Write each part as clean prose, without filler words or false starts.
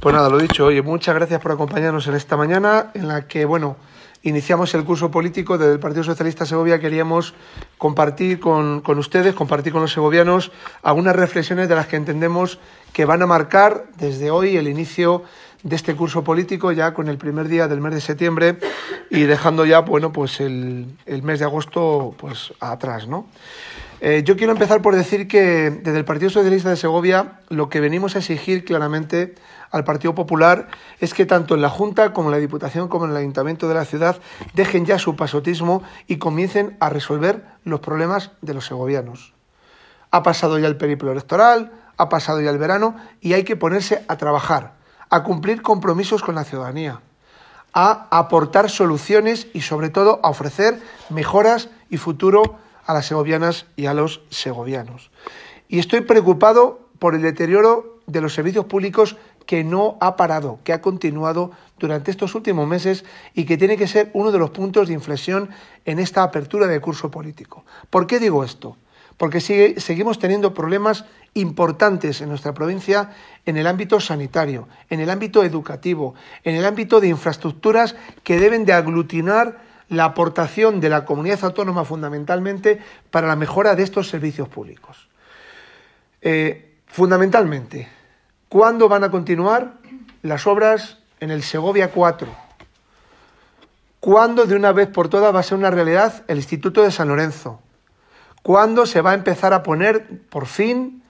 Pues nada, lo dicho, oye, muchas gracias por acompañarnos en esta mañana en la que, iniciamos el curso político del Partido Socialista Segovia. Queríamos compartir con ustedes, compartir con los segovianos algunas reflexiones de las que entendemos que van a marcar desde hoy el inicio de este curso político, ya con el primer día del mes de septiembre y dejando ya, el mes de agosto atrás, ¿no? Yo quiero empezar por decir que desde el Partido Socialista de Segovia lo que venimos a exigir claramente al Partido Popular es que tanto en la Junta como en la Diputación como en el Ayuntamiento de la ciudad dejen ya su pasotismo y comiencen a resolver los problemas de los segovianos. Ha pasado ya el periplo electoral, ha pasado ya el verano y hay que ponerse a trabajar, a cumplir compromisos con la ciudadanía, a aportar soluciones y sobre todo a ofrecer mejoras y futuro a las segovianas y a los segovianos. Y estoy preocupado por el deterioro de los servicios públicos que no ha parado, que ha continuado durante estos últimos meses y que tiene que ser uno de los puntos de inflexión en esta apertura de curso político. ¿Por qué digo esto? Porque seguimos teniendo problemas importantes en nuestra provincia en el ámbito sanitario, en el ámbito educativo, en el ámbito de infraestructuras que deben de aglutinar la aportación de la comunidad autónoma fundamentalmente para la mejora de estos servicios públicos. Fundamentalmente, ¿cuándo van a continuar las obras en el Segovia 4? ¿Cuándo de una vez por todas va a ser una realidad el Instituto de San Lorenzo? ¿Cuándo se va a empezar a poner por fin,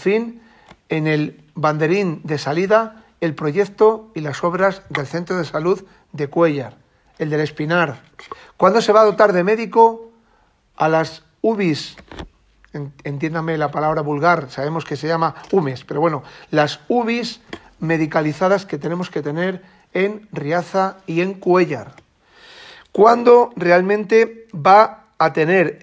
en el banderín de salida el proyecto y las obras del Centro de Salud de Cuéllar, el del Espinar? ¿Cuándo se va a dotar de médico a las UBIs? Entiéndame la palabra vulgar, sabemos que se llama UMES, pero bueno, las UBIs medicalizadas que tenemos que tener en Riaza y en Cuéllar. ¿Cuándo realmente va a tener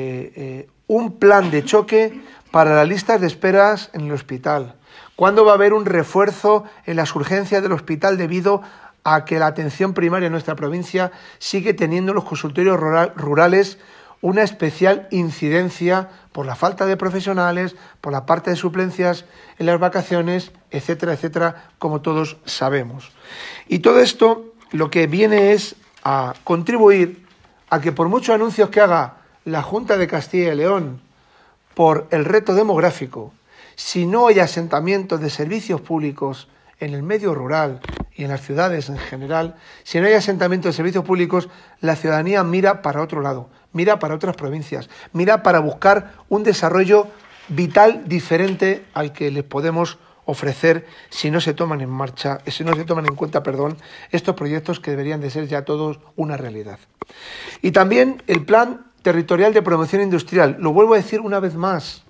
un plan de choque para las listas de esperas en el hospital? ¿Cuándo va a haber un refuerzo en las urgencias del hospital debido a que la atención primaria en nuestra provincia sigue teniendo en los consultorios rurales una especial incidencia por la falta de profesionales, por la parte de suplencias en las vacaciones, etcétera, etcétera, como todos sabemos? Y todo esto lo que viene es a contribuir a que por muchos anuncios que haga la Junta de Castilla y León por el reto demográfico, si no hay asentamiento de servicios públicos en el medio rural y en las ciudades en general, si no hay asentamiento de servicios públicos, la ciudadanía mira para otro lado, mira para otras provincias, mira para buscar un desarrollo vital diferente al que les podemos ofrecer si no se toman en cuenta, estos proyectos que deberían de ser ya todos una realidad. Y también el Plan Territorial de Promoción Industrial, lo vuelvo a decir una vez más,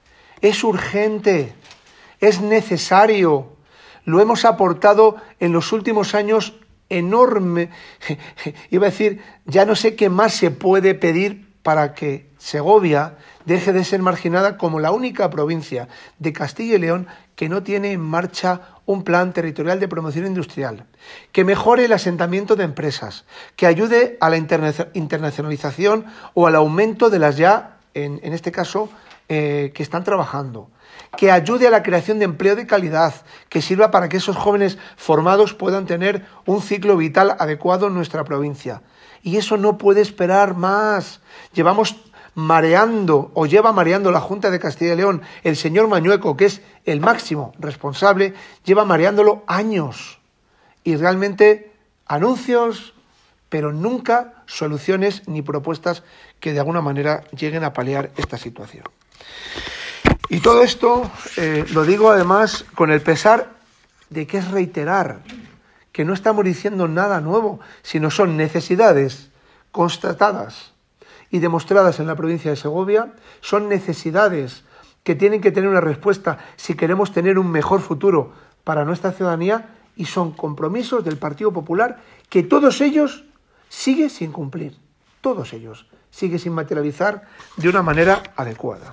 es urgente, es necesario. Lo hemos aportado en los últimos años enorme. Iba a decir, ya no sé qué más se puede pedir para que Segovia deje de ser marginada como la única provincia de Castilla y León que no tiene en marcha un plan territorial de promoción industrial, que mejore el asentamiento de empresas, que ayude a la internacionalización o al aumento de las ya, en este caso, que están trabajando, que ayude a la creación de empleo de calidad, que sirva para que esos jóvenes formados puedan tener un ciclo vital adecuado en nuestra provincia. Y eso no puede esperar más. Lleva mareando la Junta de Castilla y León, el señor Mañueco, que es el máximo responsable, lleva mareándolo años. Y realmente anuncios, pero nunca soluciones ni propuestas que de alguna manera lleguen a paliar esta situación. Y todo esto lo digo además con el pesar de que es reiterar que no estamos diciendo nada nuevo, sino son necesidades constatadas y demostradas en la provincia de Segovia, son necesidades que tienen que tener una respuesta si queremos tener un mejor futuro para nuestra ciudadanía y son compromisos del Partido Popular que todos ellos siguen sin cumplir, todos ellos siguen sin materializar de una manera adecuada.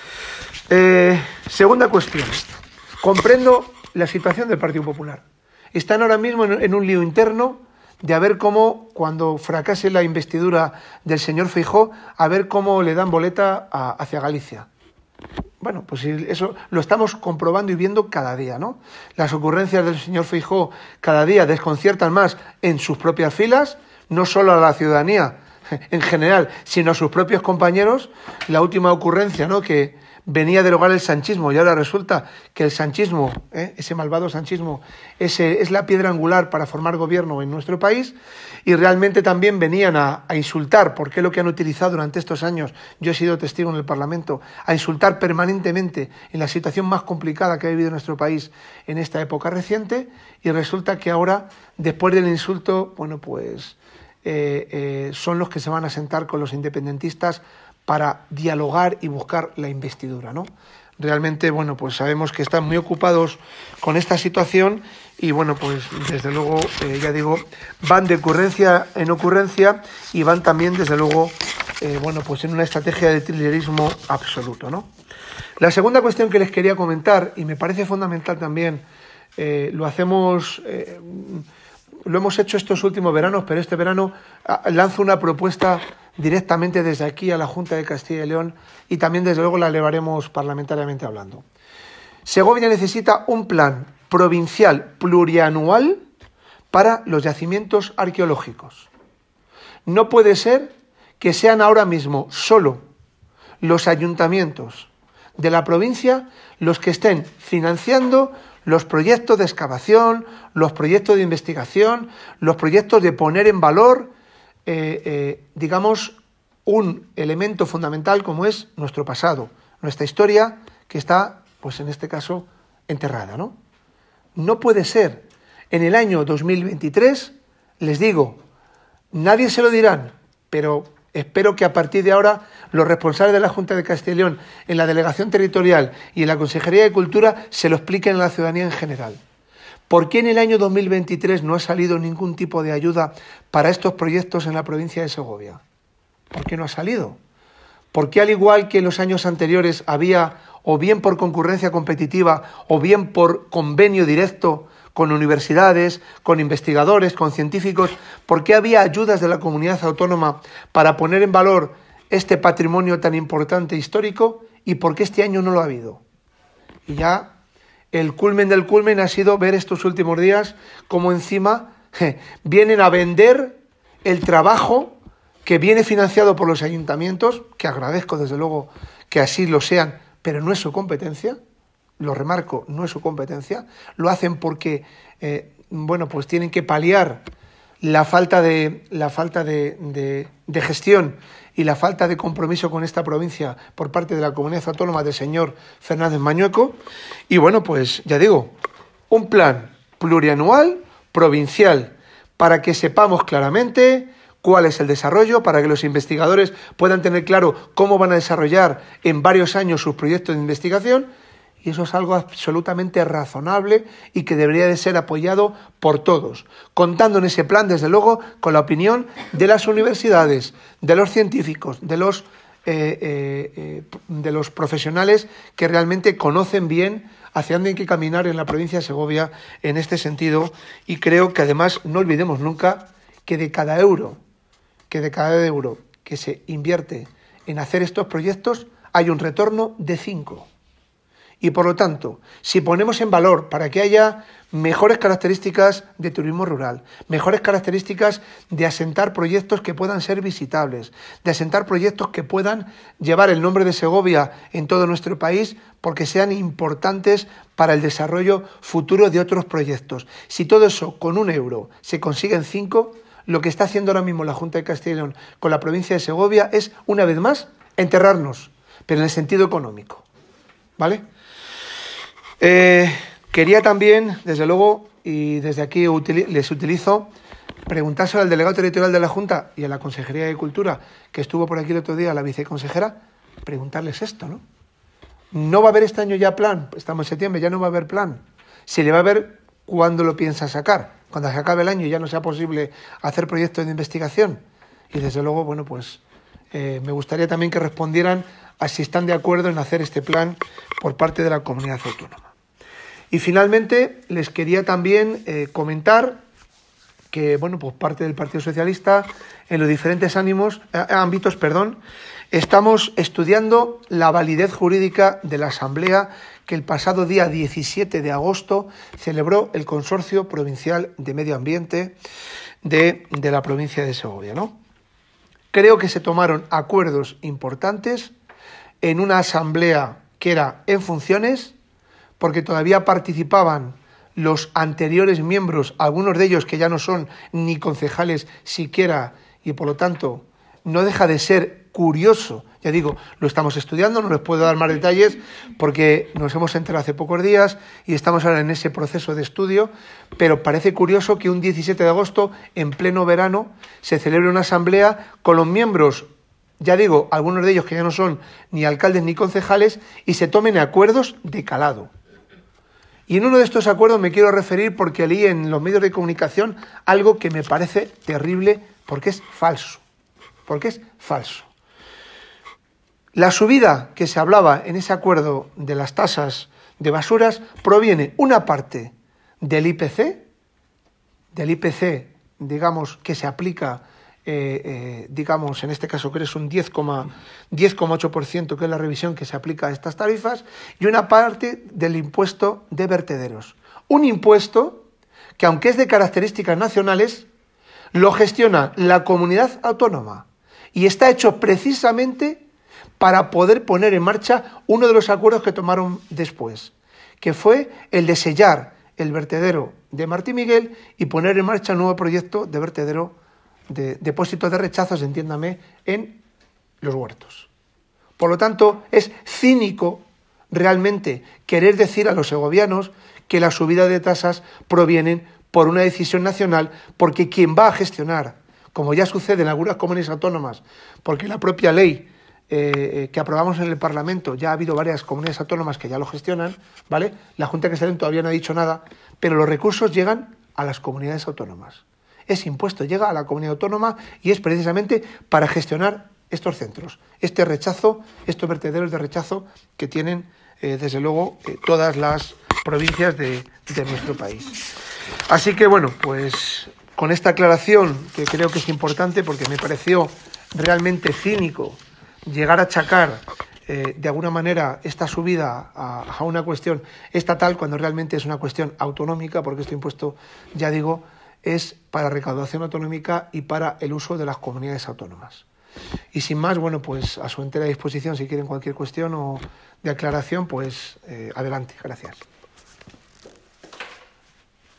Segunda cuestión. Comprendo la situación del Partido Popular. Están ahora mismo en un lío interno de a ver cómo, cuando fracase la investidura del señor Feijóo, a ver cómo le dan boleta hacia Galicia. Bueno, pues eso lo estamos comprobando y viendo cada día, ¿no? Las ocurrencias del señor Feijóo cada día desconciertan más en sus propias filas, no solo a la ciudadanía en general, sino a sus propios compañeros. La última ocurrencia, ¿no?, que venía a derogar el sanchismo y ahora resulta que el sanchismo, ese malvado sanchismo, es la piedra angular para formar gobierno en nuestro país, y realmente también venían a insultar, porque es lo que han utilizado durante estos años, yo he sido testigo en el Parlamento, a insultar permanentemente en la situación más complicada que ha vivido nuestro país en esta época reciente, y resulta que ahora, después del insulto, bueno, pues son los que se van a sentar con los independentistas para dialogar y buscar la investidura, ¿no? Realmente, bueno, pues sabemos que están muy ocupados con esta situación y, bueno, pues desde luego, ya digo, van de ocurrencia en ocurrencia y van también, desde luego, bueno, pues en una estrategia de trillerismo absoluto, ¿no? La segunda cuestión que les quería comentar, y me parece fundamental también, lo hemos hecho estos últimos veranos, pero este verano lanzo una propuesta directamente desde aquí a la Junta de Castilla y León y también desde luego la elevaremos parlamentariamente hablando. Segovia necesita un plan provincial plurianual para los yacimientos arqueológicos. No puede ser que sean ahora mismo solo los ayuntamientos de la provincia los que estén financiando los proyectos de excavación, los proyectos de investigación, los proyectos de poner en valor digamos, un elemento fundamental como es nuestro pasado, nuestra historia, que está, pues en este caso, enterrada, ¿no? No puede ser. En el año 2023, les digo, nadie se lo dirán, pero espero que a partir de ahora los responsables de la Junta de Castilla y León, en la Delegación Territorial y en la Consejería de Cultura, se lo expliquen a la ciudadanía en general. ¿Por qué en el año 2023 no ha salido ningún tipo de ayuda para estos proyectos en la provincia de Segovia? ¿Por qué no ha salido? ¿Por qué, al igual que en los años anteriores, había, o bien por concurrencia competitiva, o bien por convenio directo con universidades, con investigadores, con científicos, por qué había ayudas de la comunidad autónoma para poner en valor este patrimonio tan importante histórico, y por qué este año no lo ha habido? Y ya el culmen del culmen ha sido ver estos últimos días cómo encima vienen a vender el trabajo que viene financiado por los ayuntamientos, que agradezco desde luego que así lo sean, pero no es su competencia, lo remarco, no es su competencia, lo hacen porque, bueno, pues tienen que paliar la falta de gestión y la falta de compromiso con esta provincia por parte de la comunidad autónoma del señor Fernández Mañueco. Y bueno, pues ya digo, un plan plurianual, provincial, para que sepamos claramente cuál es el desarrollo, para que los investigadores puedan tener claro cómo van a desarrollar en varios años sus proyectos de investigación. Y eso es algo absolutamente razonable y que debería de ser apoyado por todos, contando en ese plan, desde luego, con la opinión de las universidades, de los científicos, de los profesionales que realmente conocen bien hacia dónde hay que caminar en la provincia de Segovia en este sentido. Y creo que además no olvidemos nunca que de cada euro que se invierte en hacer estos proyectos hay un retorno de 5. Y por lo tanto, si ponemos en valor para que haya mejores características de turismo rural, mejores características de asentar proyectos que puedan ser visitables, de asentar proyectos que puedan llevar el nombre de Segovia en todo nuestro país porque sean importantes para el desarrollo futuro de otros proyectos. Si todo eso con 1 euro se consigue en 5, lo que está haciendo ahora mismo la Junta de Castilla y León con la provincia de Segovia es, una vez más, enterrarnos, pero en el sentido económico. ¿Vale? Quería también, desde luego, y desde aquí les utilizo, preguntárselo al delegado territorial de la Junta y a la Consejería de Cultura, que estuvo por aquí el otro día, la viceconsejera, preguntarles esto, ¿no? No va a haber este año ya plan, estamos en septiembre, ya no va a haber plan. Si le va a haber, ¿cuándo lo piensa sacar? Cuando se acabe el año y ya no sea posible hacer proyectos de investigación. Y desde luego, bueno, pues me gustaría también que respondieran a si están de acuerdo en hacer este plan por parte de la comunidad autónoma. Y finalmente les quería también comentar que, bueno, pues parte del Partido Socialista, en los diferentes ámbitos, estamos estudiando la validez jurídica de la Asamblea que el pasado día 17 de agosto celebró el Consorcio Provincial de Medio Ambiente de la provincia de Segovia, ¿no? Creo que se tomaron acuerdos importantes en una asamblea que era en funciones, porque todavía participaban los anteriores miembros, algunos de ellos que ya no son ni concejales siquiera, y por lo tanto no deja de ser curioso. Ya digo, lo estamos estudiando, no les puedo dar más detalles porque nos hemos enterado hace pocos días y estamos ahora en ese proceso de estudio, pero parece curioso que un 17 de agosto, en pleno verano, se celebre una asamblea con los miembros, ya digo, algunos de ellos que ya no son ni alcaldes ni concejales, y se tomen acuerdos de calado. Y en uno de estos acuerdos me quiero referir porque leí en los medios de comunicación algo que me parece terrible porque es falso. Porque es falso. La subida que se hablaba en ese acuerdo de las tasas de basuras proviene una parte del IPC, digamos, que se aplica, digamos, en este caso creo que es un 10,8%, que es la revisión que se aplica a estas tarifas, y una parte del impuesto de vertederos. Un impuesto que, aunque es de características nacionales, lo gestiona la comunidad autónoma y está hecho precisamente para poder poner en marcha uno de los acuerdos que tomaron después, que fue el de sellar el vertedero de Martín Miguel y poner en marcha un nuevo proyecto de vertedero de depósitos de rechazos, entiéndame, en los huertos. Por lo tanto, es cínico realmente querer decir a los segovianos que la subida de tasas provienen por una decisión nacional, porque quien va a gestionar, como ya sucede en algunas comunidades autónomas, porque la propia ley que aprobamos en el Parlamento, ya ha habido varias comunidades autónomas que ya lo gestionan, ¿vale? La Junta de Castilla todavía no ha dicho nada, pero los recursos llegan a las comunidades autónomas. Ese impuesto llega a la comunidad autónoma y es precisamente para gestionar estos centros, este rechazo, estos vertederos de rechazo que tienen, desde luego, todas las provincias de nuestro país. Así que, bueno, pues con esta aclaración, que creo que es importante porque me pareció realmente cínico llegar a achacar de alguna manera esta subida a una cuestión estatal cuando realmente es una cuestión autonómica, porque este impuesto, ya digo, es para recaudación autonómica y para el uso de las comunidades autónomas. Y sin más, bueno, pues a su entera disposición, si quieren cualquier cuestión o de aclaración, pues adelante. Gracias.